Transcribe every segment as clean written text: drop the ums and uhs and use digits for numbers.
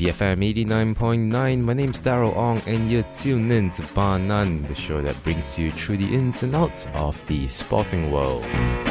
BFM 89.9. My name's Daryl Ong, and you're tuned in to Bar None, the show that brings you through the ins and outs of the sporting world.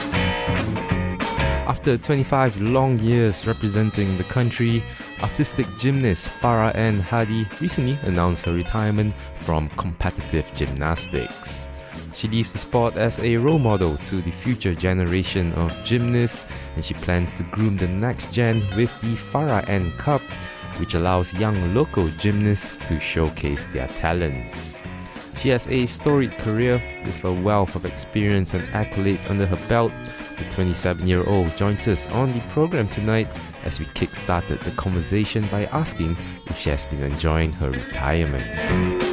After 25 long years representing the country, artistic gymnast Farah N. Hadi recently announced her retirement from competitive gymnastics. She leaves the sport as a role model to the future generation of gymnasts, and she plans to groom the next gen with the Farah N Cup, which allows young local gymnasts to showcase their talents. She has a storied career with a wealth of experience and accolades under her belt. The 27-year-old joins us on the program tonight as we kick-started the conversation by asking if she has been enjoying her retirement.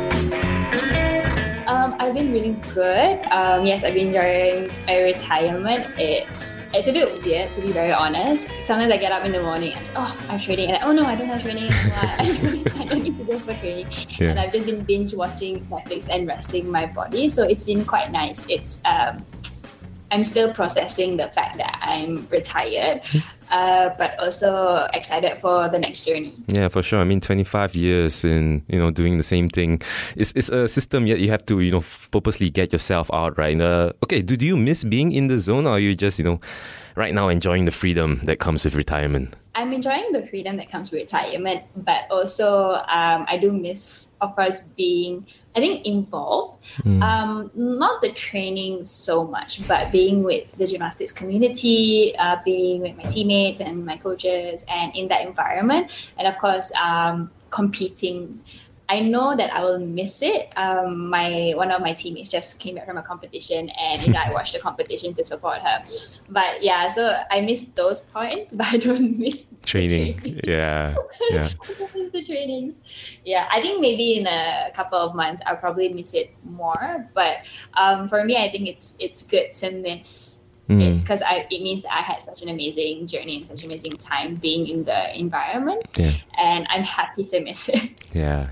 I've been really good. Yes, I've been enjoying my retirement. It's a bit weird, to be very honest. Sometimes I get up in the morning and I have training, and no, I don't have training. I don't need to go for training. Yeah. And I've just been binge watching Netflix and resting my body. So it's been quite nice. It's I'm still processing the fact that I'm retired, but also excited for the next journey. Yeah, for sure. I mean, 25 years in, doing the same thing. It's a system yet you have to, purposely get yourself out, right? Okay, do you miss being in the zone, or are you just, right now enjoying the freedom that comes with retirement? I'm enjoying the freedom that comes with retirement, but also I do miss, of course, being, I think, involved. Not the training so much, but being with the gymnastics community, being with my teammates and my coaches, and in that environment. And of course, competing. I know that I will miss it. One of my teammates just came back from a competition, and I watched the competition to support her. But yeah, so I miss those points, but I don't miss training. Yeah. I don't miss the trainings. Yeah, I think maybe in a couple of months I'll probably miss it more. But for me, I think it's good to miss it, because it means that I had such an amazing journey and such an amazing time being in the environment, and I'm happy to miss it. Yeah.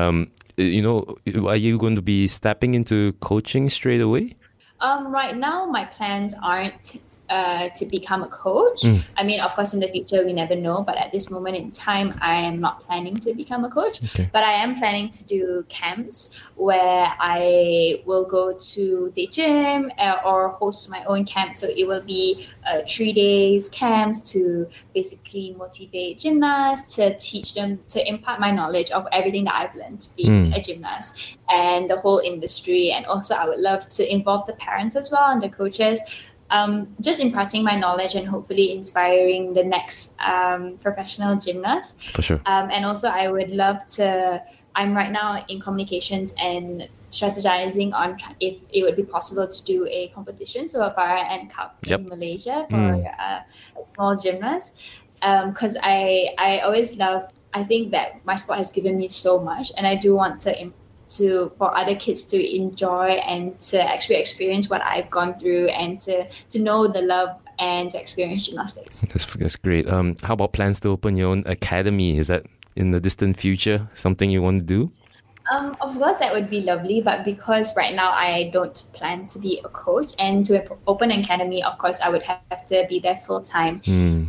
Are you going to be stepping into coaching straight away? Right now, my plans aren't to become a coach. I mean, of course, in the future, we never know. But at this moment in time, I am not planning to become a coach. Okay. But I am planning to do camps where I will go to the gym or host my own camp. So it will be 3 days camps to basically motivate gymnasts, to teach them, to impart my knowledge of everything that I've learned being a gymnast and the whole industry. And also, I would love to involve the parents as well and the coaches. Just imparting my knowledge and hopefully inspiring the next professional gymnast. For sure. And also, I would love to, I'm right now in communications and strategizing on if it would be possible to do a competition, so a Farah N Cup in Malaysia for a small gymnast. Because I always love, I think that my sport has given me so much, and I do want for other kids to enjoy and to actually experience what I've gone through, and to know the love and to experience gymnastics. That's great. How about plans to open your own academy? Is that in the distant future something you want to do? Of course, that would be lovely, but because right now I don't plan to be a coach, and to open an academy, of course, I would have to be there full time,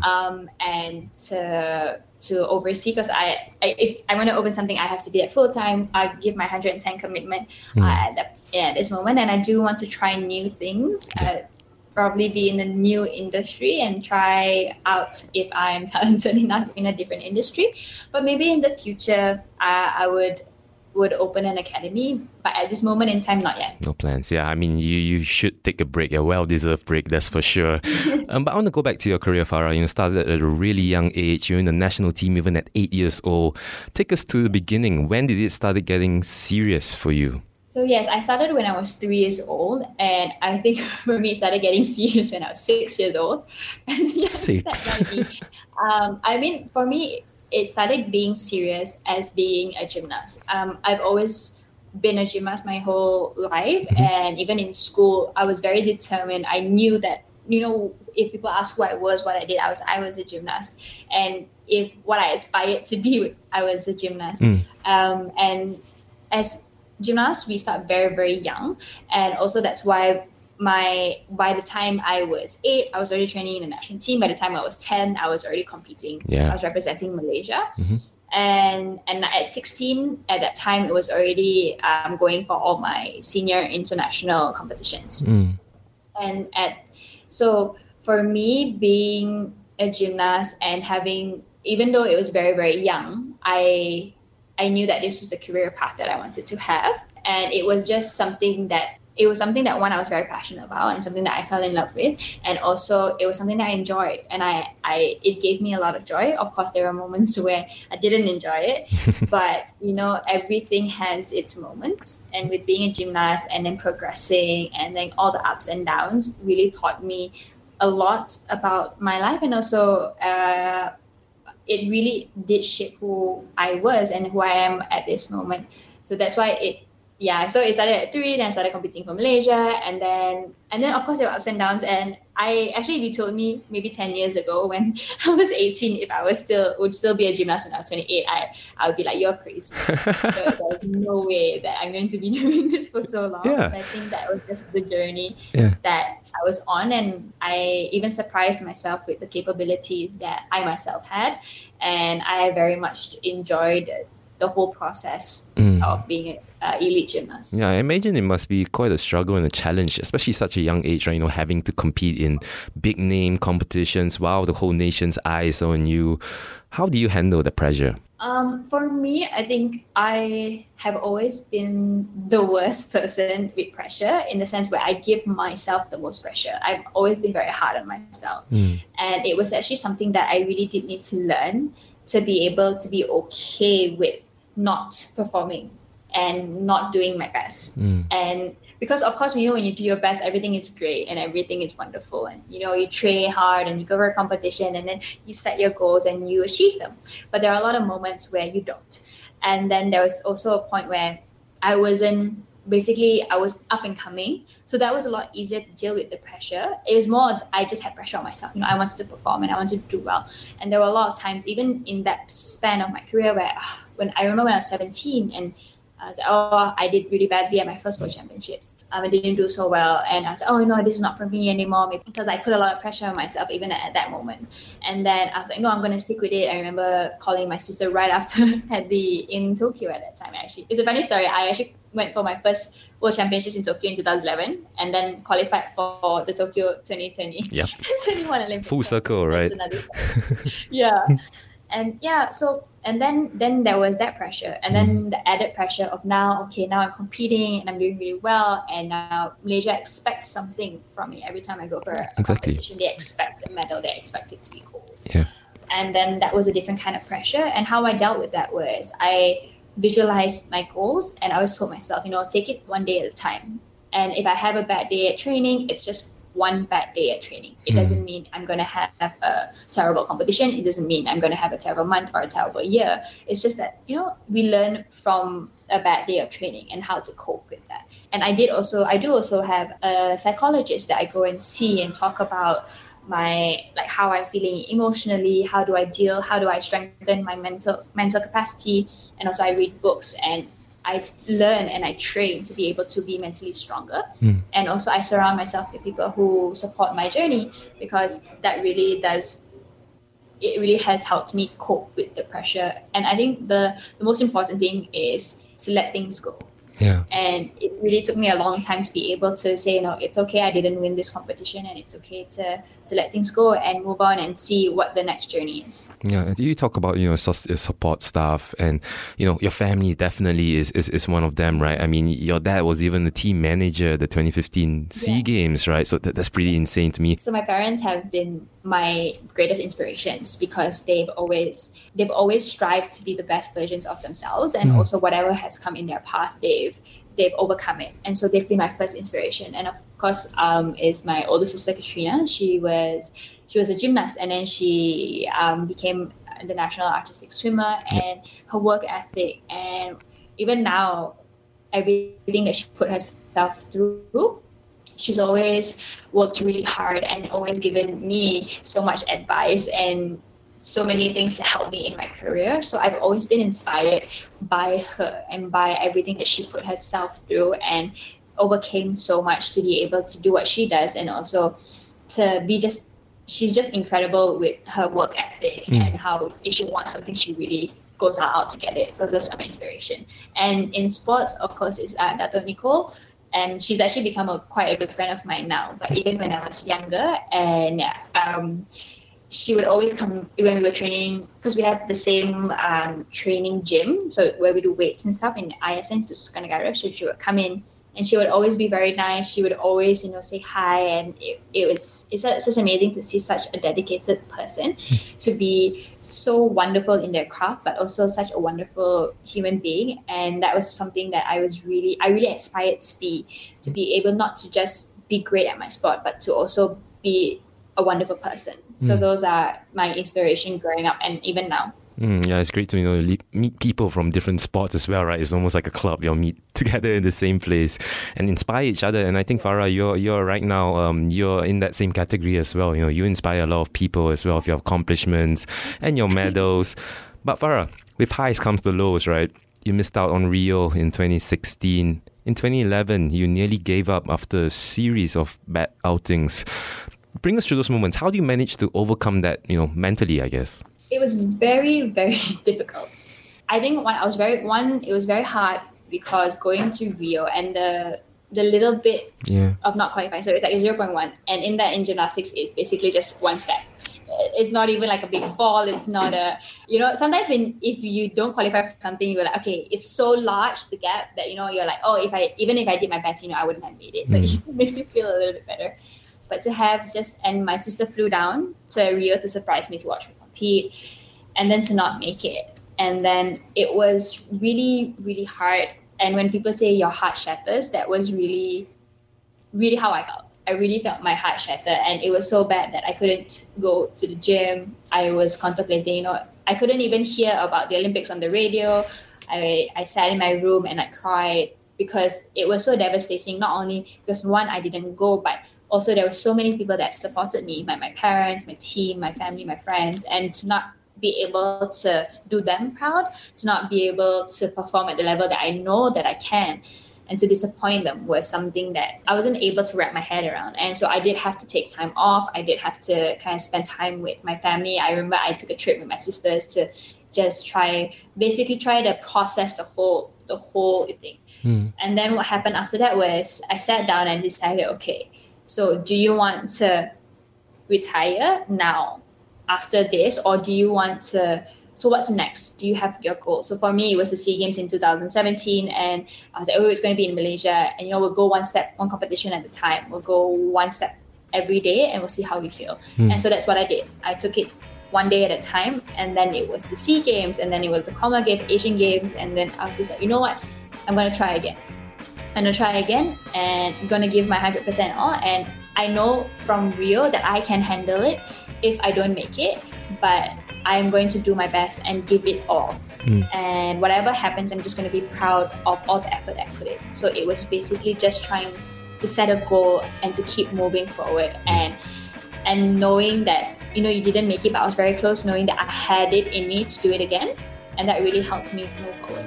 and to oversee, because if I want to open something, I have to be at full time. I give my 110 commitment at this moment, and I do want to try new things. Probably be in a new industry and try out if I'm talented enough in a different industry. But maybe in the future, I would open an academy, but at this moment in time, not yet. No plans. Yeah, I mean, you should take a break, a well-deserved break, that's for sure. But I want to go back to your career, Farah. Started at a really young age. You're in the national team even at 8 years old. Take us to the beginning. When did it start getting serious for you? So yes, I started when I was 3 years old, and I think for me it started getting serious when I was 6 years old. 6. I mean, for me, it started being serious as being a gymnast. I've always been a gymnast my whole life, and even in school, I was very determined. I knew that, if people ask who I was, what I did, I was a gymnast. And if what I aspired to be, I was a gymnast. And as gymnasts, we start very, very young. And also that's why by the time I was 8, I was already training in the national team. By the time I was 10, I was already competing. I was representing Malaysia. And at 16, at that time, it was already going for all my senior international competitions. And so for me, being a gymnast and having, even though it was very, very young, I knew that this was the career path that I wanted to have. And it was just something that one, I was very passionate about, and something that I fell in love with. And also it was something that I enjoyed, and it gave me a lot of joy. Of course, there were moments where I didn't enjoy it, but everything has its moments. And with being a gymnast and then progressing and then all the ups and downs really taught me a lot about my life. And also it really did shape who I was and who I am at this moment. So that's why so it started at 3, then I started competing for Malaysia, and then of course there were ups and downs. And if you told me maybe 10 years ago when I was 18, if I would still be a gymnast when I was 28, I would be like, you're crazy. There's no way that I'm going to be doing this for so long. Yeah. And I think that was just the journey that I was on, and I even surprised myself with the capabilities that I myself had, and I very much enjoyed the whole process of being an elite gymnast. Yeah, I imagine it must be quite a struggle and a challenge, especially such a young age, right? Having to compete in big name competitions while the whole nation's eyes are on you. How do you handle the pressure? For me, I think I have always been the worst person with pressure, in the sense where I give myself the most pressure. I've always been very hard on myself. And it was actually something that I really did need to learn, to be able to be okay with not performing and not doing my best. And because of course, when you do your best, everything is great and everything is wonderful, and you train hard and you go for a competition and then you set your goals and you achieve them. But there are a lot of moments where you don't. And then there was also a point where I was up and coming, so that was a lot easier to deal with the pressure. It was more, I just had pressure on myself. I wanted to perform and I wanted to do well. And there were a lot of times, even in that span of my career, where when I was 17 and I was like, I did really badly at my first World Championships. I didn't do so well, and I was like, no, this is not for me anymore, because I put a lot of pressure on myself even at that moment. And then I was like, no, I'm going to stick with it. I remember calling my sister right after in Tokyo at that time. Actually, it's a funny story. I actually went for my first World Championships in Tokyo in 2011, and then qualified for the Tokyo 2020. Yeah. 21 Olympics. Full circle, right? Yeah. And and then there was that pressure, and then the added pressure of now I'm competing and I'm doing really well, and now Malaysia expects something from me every time I go for a competition. They expect a medal, they expect it to be gold. Yeah. And then that was a different kind of pressure, and how I dealt with that was I visualized my goals, and I always told myself, take it one day at a time. And if I have a bad day at training, it's just one bad day at training. It doesn't mean I'm going to have a terrible competition. It doesn't mean I'm going to have a terrible month or a terrible year. It's just that, we learn from a bad day of training and how to cope with that. And I do also have a psychologist that I go and see and talk about how I'm feeling emotionally, how do I strengthen my mental capacity. And also I read books and I learn and I train to be able to be mentally stronger. And also I surround myself with people who support my journey, because that really has helped me cope with the pressure. And I think the most important thing is to let things go. Yeah. And it really took me a long time to be able to say, it's okay, I didn't win this competition, and it's okay to let things go and move on and see what the next journey is. Yeah, you talk about, support staff, and, your family definitely is one of them, right? I mean, your dad was even the team manager at the 2015 SEA Games, right? So that's pretty insane to me. So my parents have been my greatest inspirations, because they've always strived to be the best versions of themselves, and also whatever has come in their path, they've overcome it. And so they've been my first inspiration. And of course, is my older sister Katrina. She was a gymnast, and then she became the national artistic swimmer. And her work ethic, and even now, everything that she put herself through, she's always worked really hard and always given me so much advice and so many things to help me in my career. So I've always been inspired by her and by everything that she put herself through and overcame so much to be able to do what she does, and also to be she's just incredible with her work ethic and how if she wants something, she really goes out to get it. So those are my inspiration. And in sports, of course, is Dato' Nicole. And she's actually become quite a good friend of mine now. But even when I was younger, and she would always come when we were training, because we had the same training gym, so where we do weights and stuff in ISN, Sukan Negara. So she would come in, and she would always be very nice. She would always, say hi, and it's just amazing to see such a dedicated person to be so wonderful in their craft, but also such a wonderful human being. And that was something that I really aspired to be able not to just be great at my sport, but to also be a wonderful person. So those are my inspiration growing up and even now. Yeah, it's great to meet people from different sports as well, right? It's almost like a club. You'll meet together in the same place and inspire each other. And I think, Farah, you're right now, you're in that same category as well. You inspire a lot of people as well with your accomplishments and your medals. But Farah, with highs comes the lows, right? You missed out on Rio in 2016. In 2011, you nearly gave up after a series of bad outings. Bring us through those moments. How do you manage to overcome that, mentally, I guess? It was very, very difficult. I think it was very hard because going to Rio and the little bit of not qualifying, so it's like 0.1. And in gymnastics, it's basically just one step. It's not even like a big fall. It's not sometimes if you don't qualify for something, you're like, okay, it's so large, the gap, that, you're like, oh, if I did my best, I wouldn't have made it. So it makes you feel a little bit better. But to have and my sister flew down to Rio to surprise me to watch me compete, and then to not make it. And then it was really, really hard. And when people say your heart shatters, that was really, really how I felt. I really felt my heart shatter, and it was so bad that I couldn't go to the gym. I was contemplating, I couldn't even hear about the Olympics on the radio. I sat in my room and I cried because it was so devastating. Not only because one, I didn't go, but also there were so many people that supported me, my parents, my team, my family, my friends, and to not be able to do them proud, to not be able to perform at the level that I know that I can, and to disappoint them was something that I wasn't able to wrap my head around. And so I did have to take time off. I did have to kind of spend time with my family. I remember I took a trip with my sisters to just try to process the whole thing. And then what happened after that was I sat down and decided, okay, so do you want to retire now after this, or do you want to, so what's next? Do you have your goal? So for me, it was the SEA Games in 2017, and I was like, it's going to be in Malaysia, and we'll go one competition at a time. We'll go one step every day, and we'll see how we feel. And so that's what I did. I took it one day at a time, and then it was the SEA Games, and then it was the Commonwealth Games, Asian Games, and then I was just like, you know what? I'm going to try again. I'm going to try again, and I'm going to give my 100% all. And I know from Rio that I can handle it if I don't make it, but I'm going to do my best and give it all. And whatever happens, I'm just going to be proud of all the effort I put in. So it was basically just trying to set a goal and to keep moving forward, and knowing that, you didn't make it, but I was very close, knowing that I had it in me to do it again. And that really helped me move forward.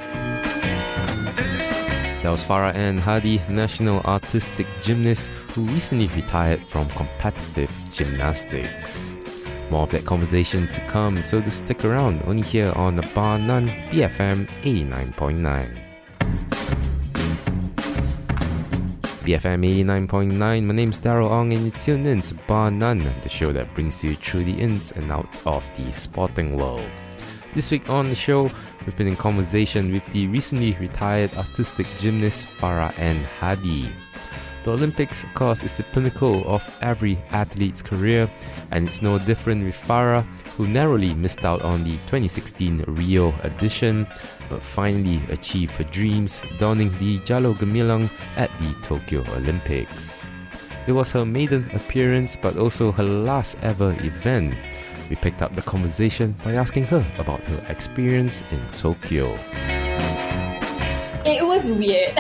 That was Farah Ann Hadi, national artistic gymnast who recently retired from competitive gymnastics. More of that conversation to come, so just stick around, only here on the Bar None BFM 89.9. BFM 89.9, my name's Daryl Ong, and you tune in to Bar None, the show that brings you through the ins and outs of the sporting world. This week on the show, we've been in conversation with the recently retired artistic gymnast Farah Ann Hadi. The Olympics, of course, is the pinnacle of every athlete's career, and it's no different with Farah, who narrowly missed out on the 2016 Rio edition, but finally achieved her dreams, donning the Jalo Gemilang at the Tokyo Olympics. It was her maiden appearance, but also her last ever event. We picked up the conversation by asking her about her experience in Tokyo. It was weird.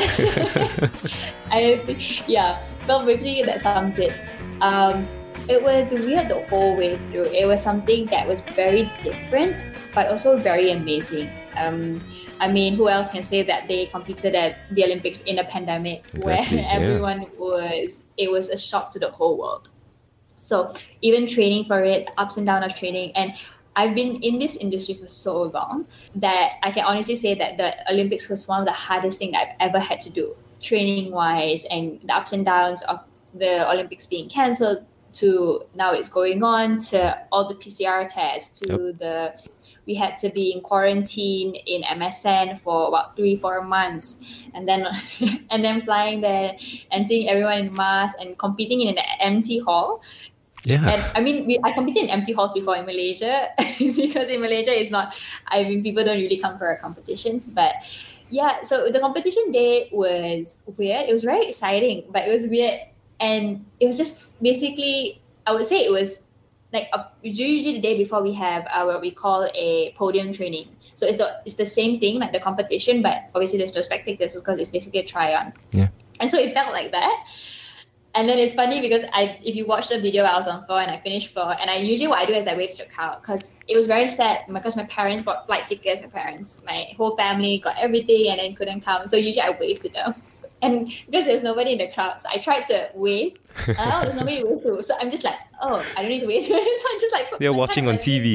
Well, basically that sums it. It was weird the whole way through. It was something that was very different, but also very amazing. Who else can say that they competed at the Olympics in a pandemic, where everyone it was a shock to the whole world. So even training for it, ups and downs of training, and I've been in this industry for so long that I can honestly say that the Olympics was one of the hardest things I've ever had to do, training wise, and the ups and downs of the Olympics being cancelled to now it's going on, to all the PCR tests, to we had to be in quarantine in MSN for about 3-4 months, and then and then flying there and seeing everyone in masks and competing in an empty hall. Yeah. And I mean, I competed in empty halls before in Malaysia because in Malaysia it's not, I mean, people don't really come for our competitions. But yeah, so the competition day was weird. It was very exciting, but it was weird. And it was just basically, I would say it was like usually the day before we have what we call a podium training. So it's the same thing like the competition, but obviously there's no spectators because it's basically a try-on. Yeah. And so it felt like that. And then it's funny because if you watch the video, I was on floor and I finished floor. And what I do is I wave to the crowd because it was very sad because my parents bought flight tickets, my whole family got everything and then couldn't come. So usually I wave to them. And because there's nobody in the crowd, so I tried to wave. There's nobody to wave to. So I'm just like, I don't need to wave. So I'm just like... They're watching on TV.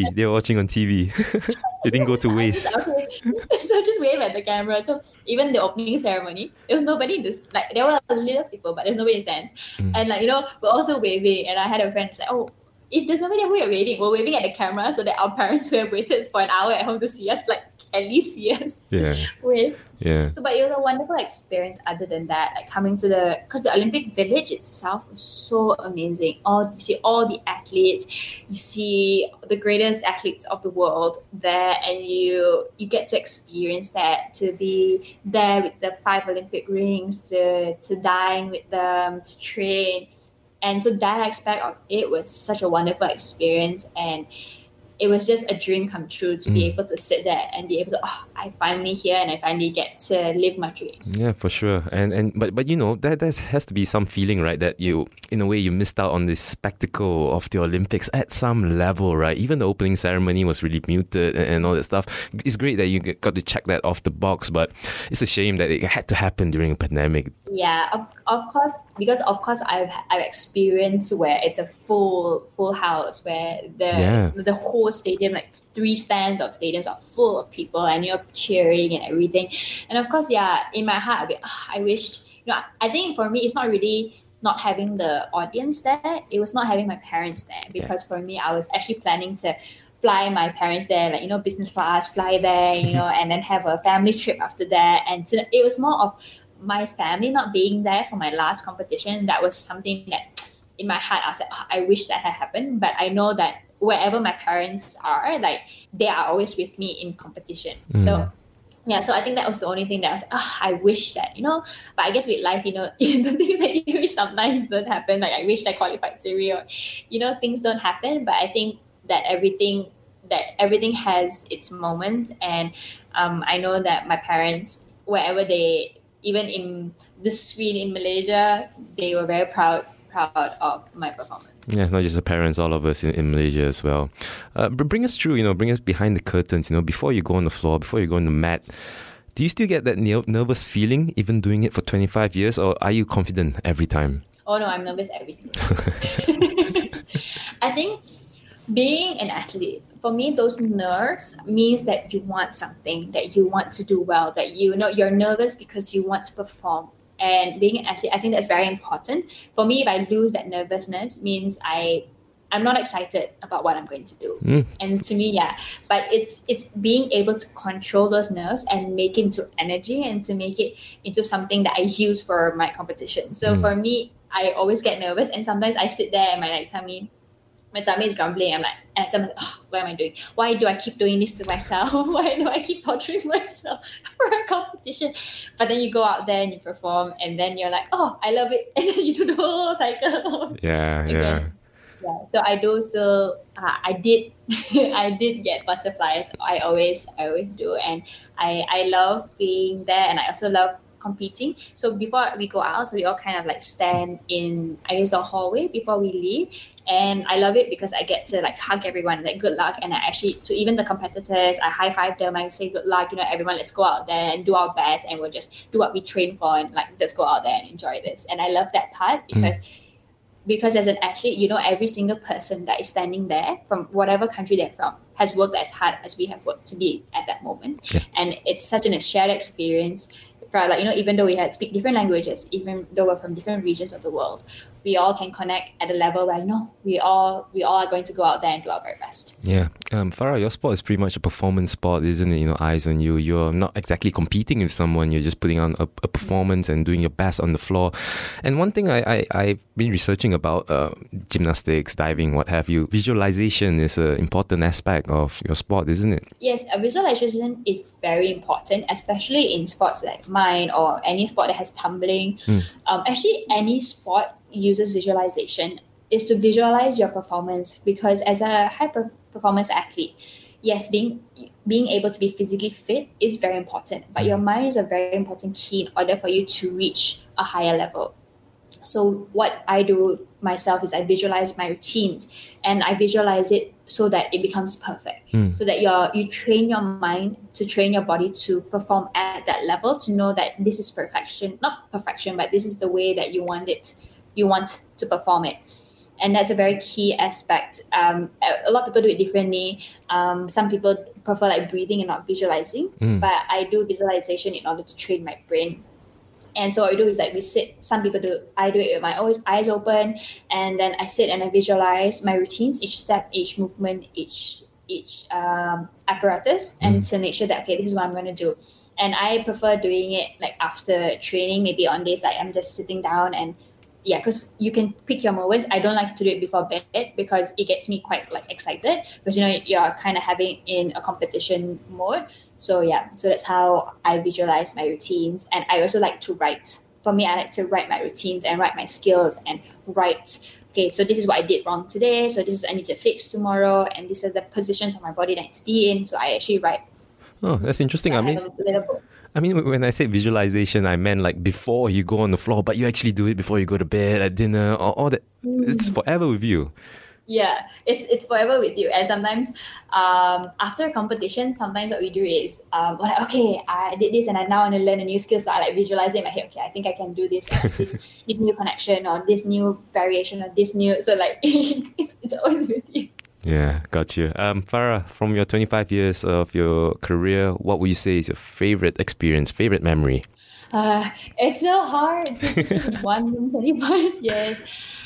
They didn't go to waste. Okay. So just wave at the camera. So even the opening ceremony, there was nobody in this... Like, there were a little people, but there's nobody in stands. And we're also waving. And I had a friend who's like, if there's nobody who you're waving, we're waving at the camera so that our parents who have waited for an hour at home to see us, like, at least see us wave. Yeah. So, but it was a wonderful experience other than that. Like coming to because the Olympic Village itself was so amazing. You see all the athletes, you see the greatest athletes of the world there, and you get to experience that, to be there with the 5 Olympic rings, to dine with them, to train. And so that aspect of it was such a wonderful experience, and it was just a dream come true to be able to sit there and be able to, I finally here and I finally get to live my dreams. Yeah, for sure. But there has to be some feeling, right, that you, in a way, you missed out on this spectacle of the Olympics at some level, right? Even the opening ceremony was really muted and all that stuff. It's great that you got to check that off the box, but it's a shame that it had to happen during a pandemic. Yeah, of course, because of course I've experienced where it's a full house, where the whole stadium, like 3 stands of stadiums are full of people and you're cheering and everything. And of course, in my heart, I'll be, I wished, I think for me, it's not really not having the audience there. It was not having my parents there, because for me, I was actually planning to fly my parents there, like, business class, fly there, and then have a family trip after that. And so it was more of my family not being there for my last competition. That was something that in my heart, I was like, I wish that had happened. But I know that wherever my parents are, like, they are always with me in competition. So I think that was the only thing that I was like, I wish that, but I guess with life, the things that you wish sometimes don't happen. Like, I wish I qualified to Rio, things don't happen. But I think that everything has its moments. And I know that my parents, wherever even in the screen in Malaysia, they were very proud of my performance. Yeah, not just the parents, all of us in Malaysia as well. Bring us through, bring us behind the curtains, before you go on the floor, before you go on the mat. Do you still get that nervous feeling, even doing it for 25 years, or are you confident every time? Oh no, I'm nervous every single time. I think being an athlete, for me, those nerves means that you want something, that you want to do well, that you're nervous because you want to perform. And being an athlete, I think that's very important. For me, if I lose that nervousness, means I'm not excited about what I'm going to do. And to me, but it's being able to control those nerves and make it into energy and to make it into something that I use for my competition. So for me, I always get nervous, and sometimes I sit there and my tummy is grumbling. I'm like, and I tell myself, what am I doing? Why do I keep doing this to myself? Why do I keep torturing myself for a competition? But then you go out there and you perform, and then you're like, I love it. And then you do the whole cycle. Yeah. So I do still, I did get butterflies. I always do. And I love being there, and I also love competing. So before we go out, so we all kind of like stand in, I guess, the hallway before we leave. And I love it because I get to like hug everyone, like good luck. And I actually, to even the competitors, I high five them. I say good luck, everyone, let's go out there and do our best, and we'll just do what we train for, and like, let's go out there and enjoy this. And I love that part because because as an athlete, every single person that is standing there from whatever country they're from has worked as hard as we have worked to be at that moment. Yeah. And it's such a shared experience for even though we had speak different languages, even though we're from different regions of the world, we all can connect at a level where we all are going to go out there and do our very best. Yeah. Farah, your sport is pretty much a performance sport, isn't it? Eyes on you. You're not exactly competing with someone. You're just putting on a performance and doing your best on the floor. And one thing I've been researching about gymnastics, diving, what have you, visualization is an important aspect of your sport, isn't it? Yes, visualization is very important, especially in sports like mine or any sport that has tumbling. Actually, any sport uses visualization, is to visualize your performance, because as a high performance athlete, yes, being able to be physically fit is very important, but your mind is a very important key in order for you to reach a higher level. So what I do myself is I visualize my routines, and I visualize it so that it becomes perfect, so that you train your mind to train your body to perform at that level, to know that this is perfection, not perfection, but this is the way that you want to perform it. And that's a very key aspect. A lot of people do it differently. Some people prefer like breathing and not visualizing, but I do visualization in order to train my brain. And so what we do is like we sit, I do it with my eyes open, and then I sit and I visualize my routines, each step, each movement, each apparatus, and to make sure that, okay, this is what I'm going to do. And I prefer doing it like after training, maybe on days like I'm just sitting down and because you can pick your moments. I don't like to do it before bed because it gets me quite like excited, because you're kind of having in a competition mode. So so that's how I visualize my routines. And I also like to write. For me, I like to write my routines and write my skills and write, okay, so this is what I did wrong today, so this is I need to fix tomorrow, and these are the positions of my body that I need to be in. So I actually write. Oh, that's interesting. I mean, when I say visualization, I meant like before you go on the floor, but you actually do it before you go to bed, at dinner, or all that. It's forever with you. Yeah, it's forever with you. And sometimes after a competition, sometimes what we do is okay, I did this and I now want to learn a new skill, so I like visualize it in my head. Okay, I think I can do this, this new connection, or this new variation, or this new. So like it's always with you. Yeah, got you. Farah, from your 25 years of your career, what would you say is your favorite experience, favorite memory? It's so hard to just one in 25 years.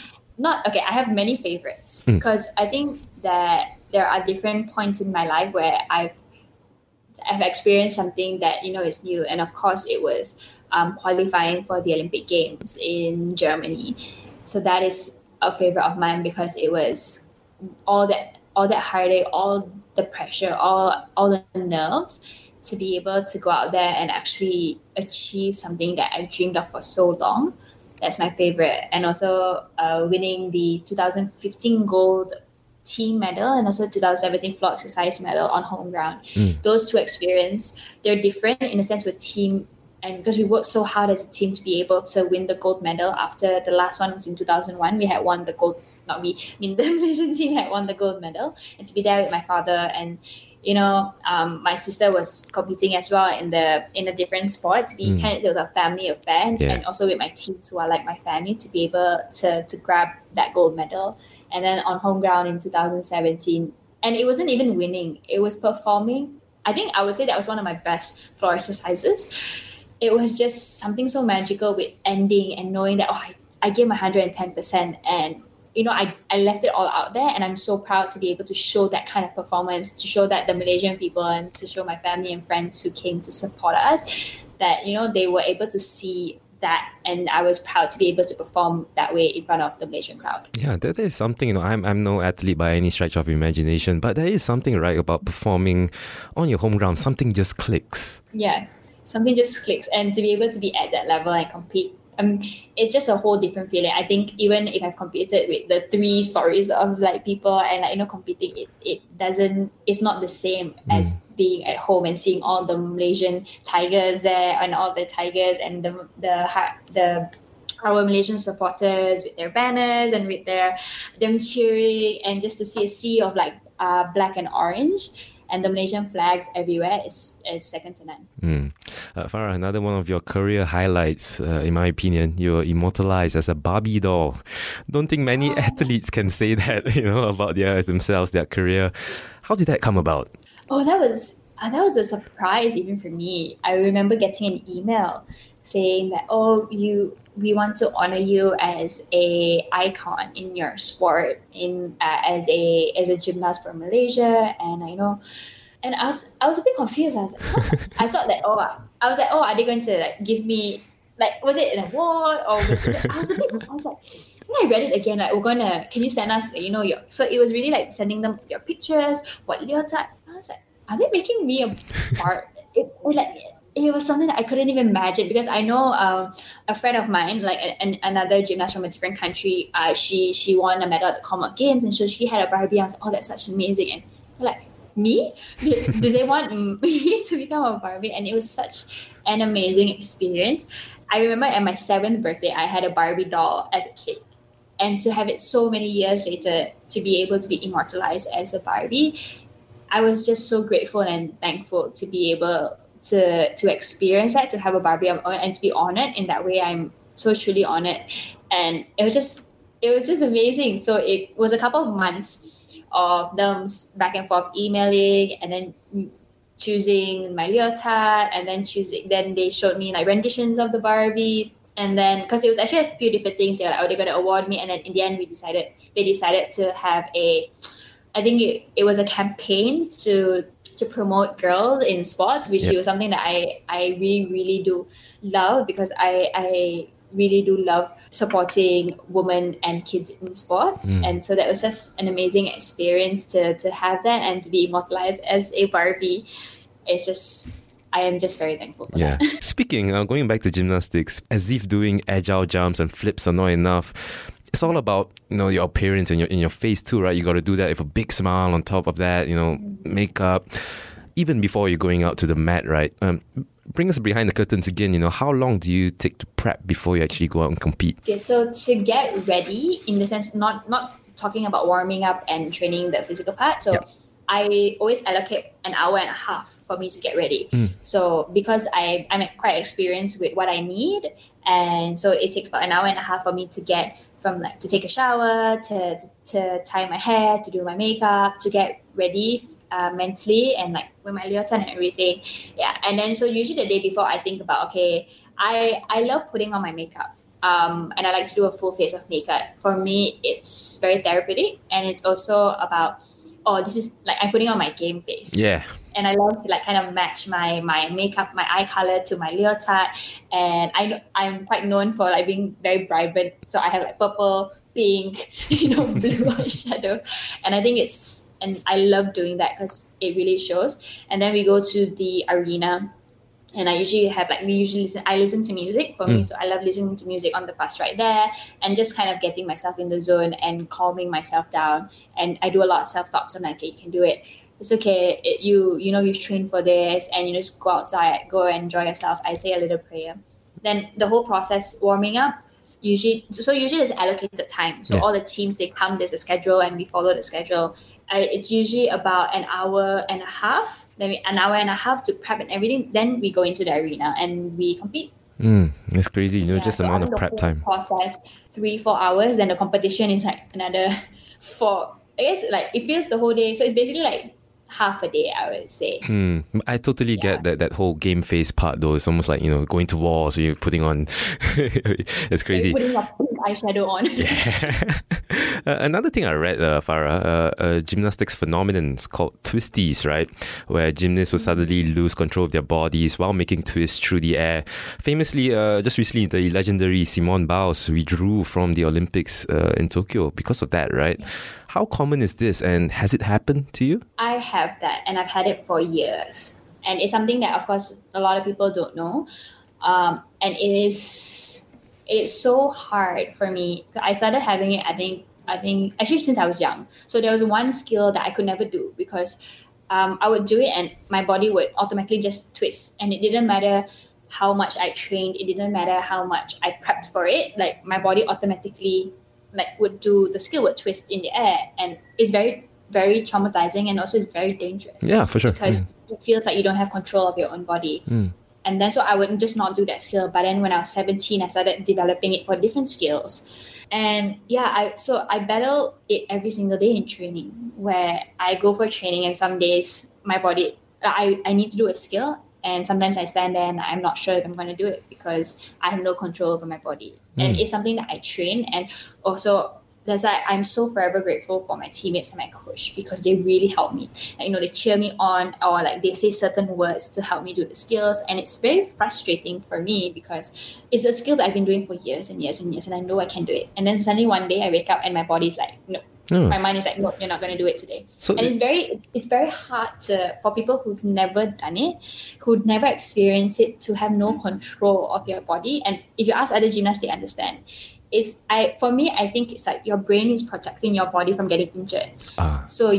I have many favorites, because I think that there are different points in my life where I've experienced something that is new, and of course it was qualifying for the Olympic Games in Germany. So that is a favorite of mine, because it was all that heartache, all the pressure, all the nerves, to be able to go out there and actually achieve something that I've dreamed of for so long. That's my favorite. And also winning the 2015 gold team medal and also 2017 floor exercise medal on home ground. Those two experiences, they're different in a sense with team, and because we worked so hard as a team to be able to win the gold medal. After the last one was in 2001, we had won the gold. Not we, I mean the Malaysian team had won the gold medal, and to be there with my father, and my sister was competing as well in a different sport. To be kind of, it was a family affair, and also with my teams who are like my family, to be able to grab that gold medal. And then on home ground in 2017, and it wasn't even winning; it was performing. I think I would say that was one of my best floor exercises. It was just something so magical with ending and knowing that I gave my 110%, and I left it all out there, and I'm so proud to be able to show that kind of performance, to show that the Malaysian people and to show my family and friends who came to support us, that they were able to see that, and I was proud to be able to perform that way in front of the Malaysian crowd. Yeah, that is something. I'm no athlete by any stretch of imagination, but there is something right about performing on your home ground. Something just clicks. Yeah, something just clicks, and to be able to be at that level and compete. It's just a whole different feeling. I think even if I've competed with the 3 stories of like people and competing, it's not the same as being at home and seeing all the Malaysian tigers there, and all the tigers and our Malaysian supporters with their banners and with them cheering, and just to see a sea of like black and orange and the Malaysian flags everywhere is second to none. Farah, another one of your career highlights, in my opinion, you're immortalized as a Barbie doll. Don't think many athletes can say that, about themselves, their career. How did that come about? Oh, that was a surprise even for me. I remember getting an email saying that, we want to honor you as a icon in your sport, as a gymnast from Malaysia, and and I was a bit confused. I was like, huh? I thought that are they going to give me, was it an award, or I was like, when I read it again, can you send us so it was really like sending them your pictures, what leotard. I was like, are they making me a part? It was something that I couldn't even imagine, because I know a friend of mine, another gymnast from a different country, she won a medal at the Commonwealth Games, and so she had a Barbie. I was like, oh, that's such amazing. And I'm like, me? Did they want me to become a Barbie? And it was such an amazing experience. I remember at my 7th birthday, I had a Barbie doll as a kid. And to have it so many years later, to be able to be immortalized as a Barbie, I was just so grateful and thankful to be able to experience that, to have a Barbie of my own, and to be honored in that way. I'm so truly honored. And it was just amazing. So it was a couple of months of them back and forth emailing, and then choosing my leotard, and then they showed me like renditions of the Barbie. And then, because it was actually a few different things, they were like, they're going to award me. And then in the end, they decided to have I think it was a campaign to promote girls in sports, which was something that I really, really do love, because I really do love supporting women and kids in sports. And so that was just an amazing experience to have that, and to be immortalized as a Barbie. I am just very thankful for that. Speaking, going back to gymnastics, as if doing agile jumps and flips are not enough, it's all about, your appearance and your face too, right? You got to do that with a big smile on top of that, makeup, even before you're going out to the mat, right? Bring us behind the curtains again. How long do you take to prep before you actually go out and compete? Okay, so to get ready, in the sense, not talking about warming up and training the physical part. So I always allocate an hour and a half for me to get ready. So because I'm quite experienced with what I need, and so it takes about an hour and a half for me to get from to take a shower, to tie my hair, to do my makeup, to get ready mentally, and with my leotard and everything. And then so usually the day before, I think about, okay, I love putting on my makeup, and I like to do a full face of makeup. For me, it's very therapeutic, and it's also about, this is I'm putting on my game face. And I love to kind of match my makeup, my eye color to my leotard. And I'm quite known for being very vibrant. So I have purple, pink, blue eyeshadow. And I think and I love doing that because it really shows. And then we go to the arena, and I usually I listen to music for me. So I love listening to music on the bus right there, and just kind of getting myself in the zone and calming myself down. And I do a lot of self-talk. So I'm like, okay, you can do it. It's okay. You've trained for this, and you just go outside, go and enjoy yourself. I say a little prayer. Then the whole process, warming up, usually there's allocated time. So all the teams, they come, there's a schedule, and we follow the schedule. It's usually about an hour and a half. Then an hour and a half to prep and everything. Then we go into the arena and we compete. That's crazy. Just the amount of prep time. Process 3-4 hours. Then the competition is another 4. I guess it feels the whole day. So it's basically half a day, I would say. I totally get that whole game face part though. It's almost like, going to war, so you're putting on it's crazy. Putting a pink eyeshadow on. Another thing I read, Farah, a gymnastics phenomenon called twisties, right? Where gymnasts will suddenly lose control of their bodies while making twists through the air. Famously, just recently, the legendary Simone Biles withdrew from the Olympics in Tokyo because of that, right? How common is this, and has it happened to you? I have that, and I've had it for years. And it's something that, of course, a lot of people don't know. And it's so hard for me. I started having it, I think actually since I was young. So there was one skill that I could never do, because I would do it and my body would automatically just twist. And it didn't matter how much I trained. It didn't matter how much I prepped for it. My body automatically would do, the skill would twist in the air. And it's very, very traumatizing, and also it's very dangerous. Yeah, for sure. Because it feels like you don't have control of your own body. And then so I would just not do that skill. But then when I was 17, I started developing it for different skills. And yeah, I battle it every single day in training, where I go for training and some days my body, I need to do a skill, and sometimes I stand there and I'm not sure if I'm going to do it because I have no control over my body. And it's something that I train. And also that's why I'm so forever grateful for my teammates and my coach, because they really help me. Like, they cheer me on, or like they say certain words to help me do the skills. And it's very frustrating for me because it's a skill that I've been doing for years and years and years, and I know I can do it. And then suddenly one day I wake up and my body's like, no. My mind is like, no, you're not going to do it today. So and it's very hard for people who've never done it, who've never experienced it, to have no control of your body. And if you ask other gymnasts, they understand. For me, I think it's like your brain is protecting your body from getting injured. So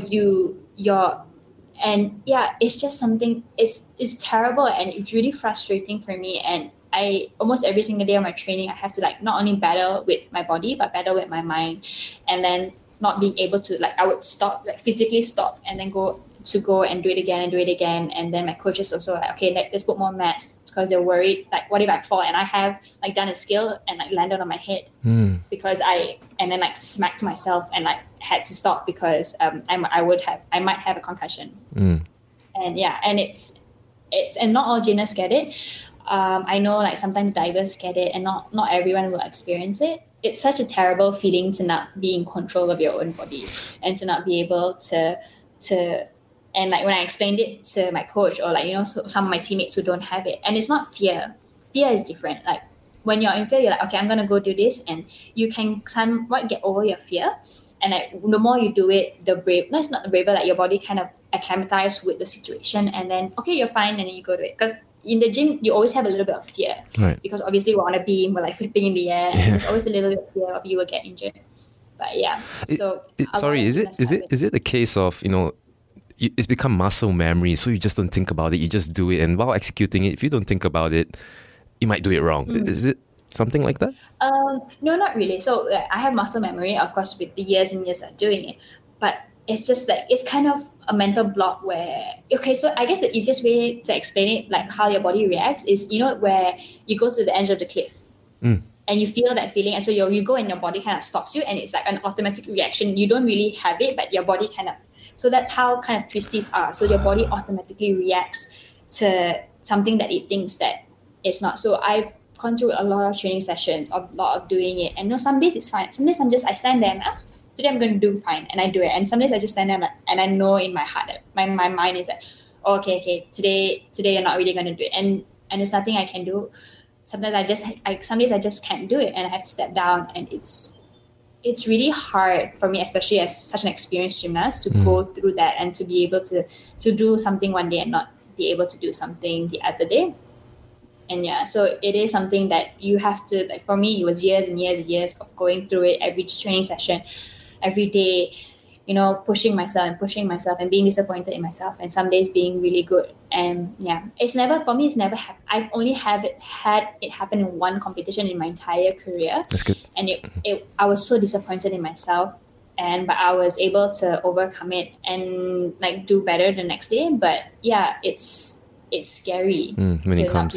it's just something, it's terrible, and it's really frustrating for me. And I almost every single day of my training, I have to like not only battle with my body, but battle with my mind. And then not being able to, like, I would stop, like physically stop, and then go and do it again. And then my coach is also like, okay, let's put more mats, because they're worried, like, what if I fall and I have like done a skill and like landed on my head because and then like smacked myself and like had to stop because I might have a concussion. And yeah, and it's and not all gymnasts get it. I know like sometimes divers get it, and not everyone will experience it. It's such a terrible feeling to not be in control of your own body, and to not be able to and like when I explained it to my coach, or like, some of my teammates who don't have it, and it's not fear. Fear is different. Like when you're in fear, you're like, okay, I'm gonna go do this, and you can somewhat get over your fear. And like the more you do it, it's not the braver, like your body kind of acclimatizes with the situation, and then okay, you're fine, and then you go to it. Because in the gym, you always have a little bit of fear, right? Because obviously we're on a beam, we're like flipping in the air, and there's always a little bit of fear of you will get injured. But yeah, is it the case of it's become muscle memory, so you just don't think about it, you just do it, and while executing it, if you don't think about it, you might do it wrong. Is it something like that? No, not really. So I have muscle memory, of course, with the years and years of doing it, but it's just like, it's kind of a mental block where, okay, so I guess the easiest way to explain it, like how your body reacts, is, where you go to the edge of the cliff and you feel that feeling, and so you go and your body kind of stops you, and it's like an automatic reaction. You don't really have it, but your body kind of, so that's how kind of twisties are. So your body automatically reacts to something that it thinks that it's not. So I've gone through a lot of training sessions, a lot of doing it, and some days it's fine. Some days I stand there and today I'm going to do fine, and I do it. And some days I just stand there and I know in my heart that my mind is like, oh, okay, today you're not really going to do it, and there's nothing I can do. Sometimes some days I just can't do it, and I have to step down, and it's really hard for me, especially as such an experienced gymnast, to go through that and to be able to do something one day and not be able to do something the other day. And yeah, so it is something that you have to, like, for me, it was years and years and years of going through it, every training session, every day, pushing myself and being disappointed in myself, and some days being really good. And yeah, it's never happened. I've only had it happen in one competition in my entire career. That's good. And I was so disappointed in myself, but I was able to overcome it and like do better the next day. But yeah, it's scary. When it comes.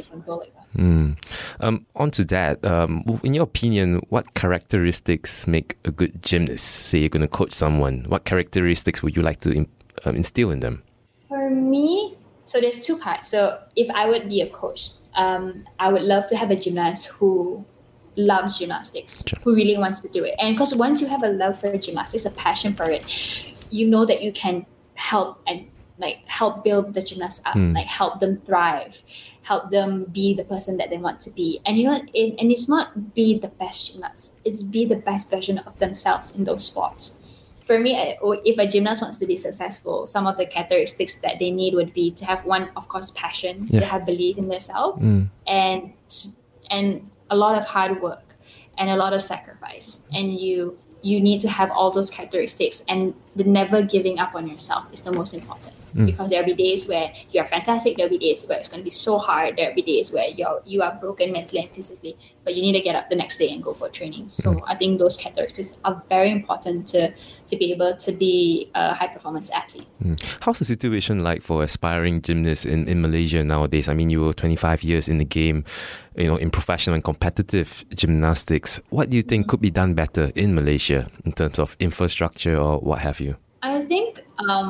On to that, in your opinion, what characteristics make a good gymnast? Say you're going to coach someone, what characteristics would you like to instill in them? For me, so there's two parts. So if I would be a coach, I would love to have a gymnast who loves gymnastics, who really wants to do it. And because once you have a love for gymnastics, a passion for it, you know that you can help build the gymnasts up, like help them thrive, help them be the person that they want to be. And and it's not be the best gymnast, it's be the best version of themselves in those sports. For me, if a gymnast wants to be successful, some of the characteristics that they need would be to have, one, of course, passion, to have belief in themselves, and a lot of hard work and a lot of sacrifice. And you need to have all those characteristics. And the never giving up on yourself is the most important. Because there'll be days where you're fantastic, there'll be days where it's going to be so hard, there'll be days where you are broken mentally and physically, but you need to get up the next day and go for training. So I think those characteristics are very important to be able to be a high performance athlete. How's the situation like for aspiring gymnasts in Malaysia nowadays? I mean, you were 25 years in the game, in professional and competitive gymnastics. What do you think could be done better in Malaysia in terms of infrastructure or what have you? I think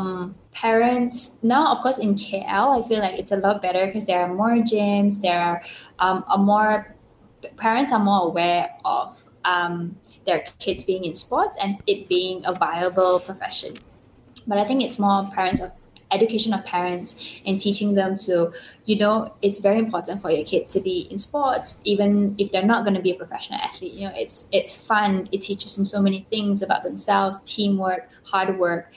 parents now, of course, in KL, I feel like it's a lot better because there are more gyms. There are parents are more aware of their kids being in sports and it being a viable profession. But I think it's more education of parents and teaching them to, it's very important for your kid to be in sports, even if they're not going to be a professional athlete. It's fun. It teaches them so many things about themselves, teamwork, hard work.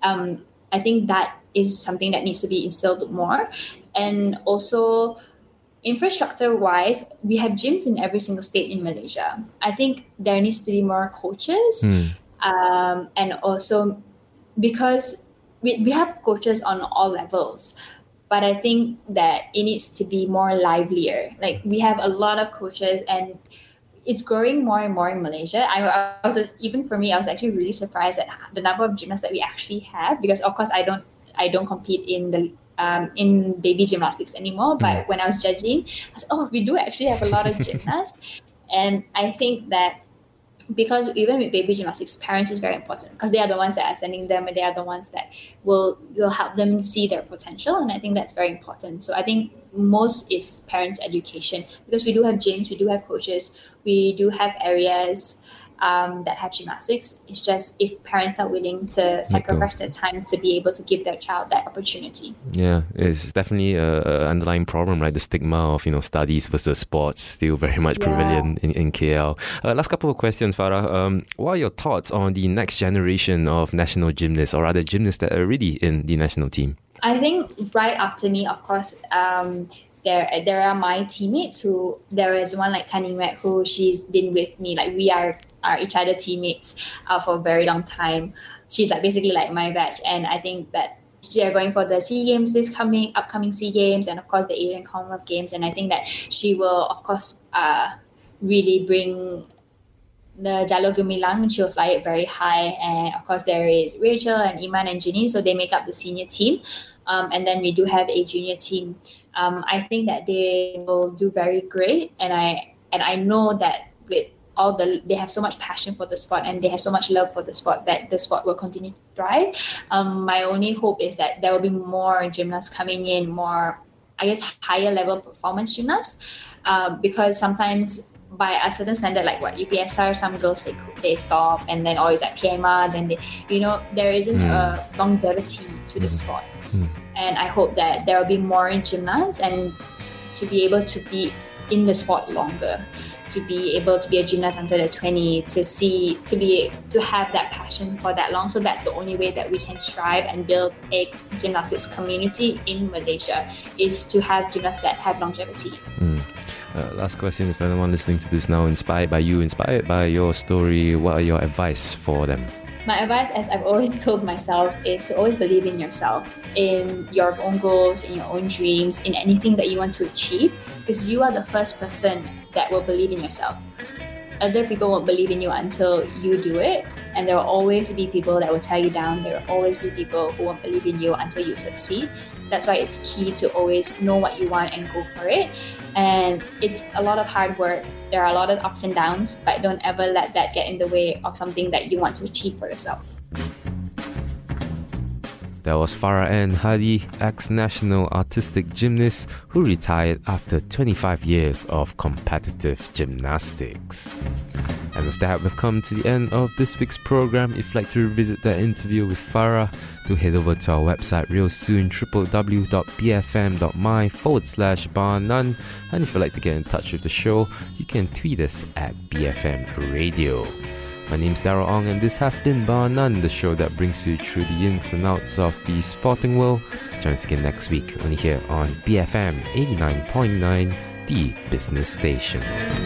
I think that is something that needs to be instilled more. And also, infrastructure-wise, we have gyms in every single state in Malaysia. I think there needs to be more coaches. And also, because we have coaches on all levels, but I think that it needs to be more livelier. Like, we have a lot of coaches and it's growing more and more in Malaysia. I was actually really surprised at the number of gymnasts that we actually have, because of course I don't compete in baby gymnastics anymore. But when I was judging, I was we do actually have a lot of gymnasts. And I think that because even with baby gymnastics, parents is very important, because they are the ones that are sending them and they are the ones that will help them see their potential. And I think that's very important. So I think most is parents' education, because we do have gyms, we do have coaches, we do have areas that have gymnastics. It's just if parents are willing to sacrifice their time to be able to give their child that opportunity. Yeah, it's definitely an underlying problem, right? The stigma of studies versus sports still very much prevalent in KL. Last couple of questions, Farah. What are your thoughts on the next generation of national gymnasts, or rather gymnasts that are already in the national team? I think right after me, of course, there are my teammates who, there is one like Kanimet, who she's been with me, like we are each other teammates for a very long time. She's like basically like my batch, and I think that they're going for the SEA Games upcoming SEA Games, and of course the Asian Commonwealth Games, and I think that she will of course really bring the Jalur Gemilang. She'll fly it very high, and of course there is Rachel and Iman and Jenny, so they make up the senior team, and then we do have a junior team. I think that they will do very great, and I know that with they have so much passion for the sport and they have so much love for the sport that the sport will continue to thrive. My only hope is that there will be more gymnasts coming in, more, I guess, higher level performance gymnasts, because sometimes by a certain standard, like what UPSR, some girls they stop and then always at PMA, then there isn't a longevity to the sport. And I hope that there will be more gymnasts and to be able to be in the sport longer, to be able to be a gymnast until they're 20, to have that passion for that long. So that's the only way that we can strive and build a gymnastics community in Malaysia, is to have gymnasts that have longevity. Last question, if anyone listening to this now inspired by you, inspired by your story, what are your advice for them? My advice, as I've always told myself, is to always believe in yourself, in your own goals, in your own dreams, in anything that you want to achieve, because you are the first person that will believe in yourself. Other people won't believe in you until you do it, and there will always be people that will tear you down. There will always be people who won't believe in you until you succeed. That's why it's key to always know what you want and go for it. And it's a lot of hard work. There are a lot of ups and downs, but don't ever let that get in the way of something that you want to achieve for yourself. That was Farah Ann Hadi, ex-national artistic gymnast who retired after 25 years of competitive gymnastics. And with that, we've come to the end of this week's program. If you'd like to revisit that interview with Farah, do head over to our website real soon, www.bfm.my/barnone. And if you'd like to get in touch with the show, you can tweet us at BFM Radio. My name's Darryl Ong, and this has been Bar None, the show that brings you through the ins and outs of the sporting world. Join us again next week, only here on BFM 89.9, the business station.